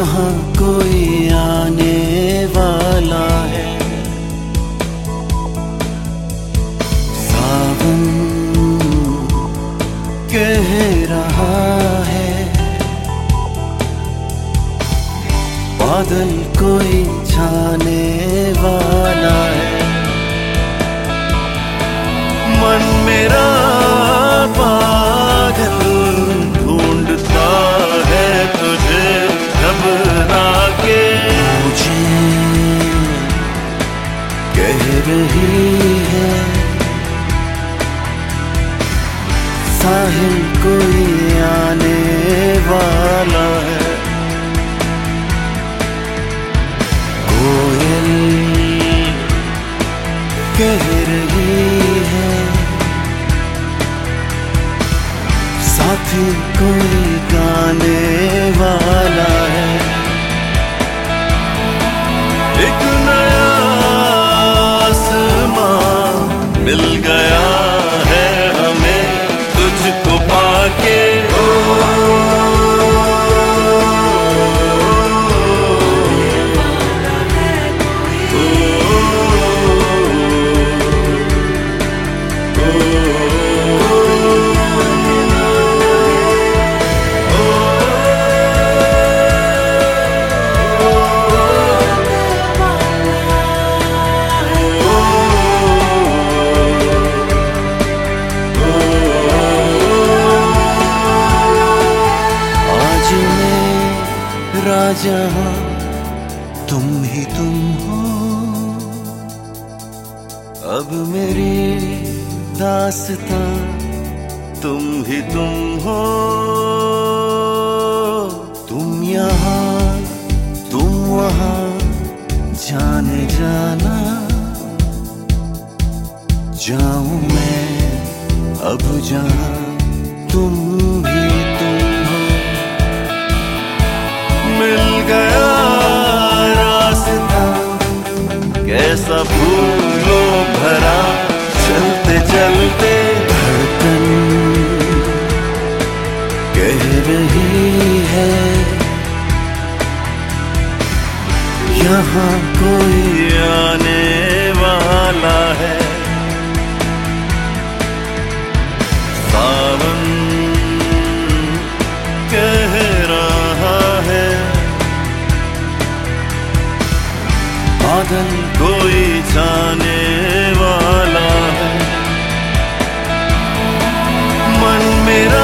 यहाँ कोई आने वाला है। सावन कह रहा है, बादल कोई छाने वाला है। मन मेरा पागल ढूंढता है तुझे घबरा के। मुझे कह रही है साहिल कोई आने वाला है। कोयल कह रही है साथी कोई गाने वाला है। एक नया आसमां मिल गया है हमें तुझको पाके। जहाँ तुम ही तुम हो, अब मेरी दास्तां तुम ही तुम हो। तुम यहाँ तुम वहाँ जाने जाना, जाऊं मैं अब जहाँ तुम ही तुम हो। मिल गया रास्ता कैसा फूलों भरा, चलते चलते धड़कन कह रही है यहाँ कोई आने वाला है। सावन कह रहा है बादल कोई छाने वाला है। मन मेरा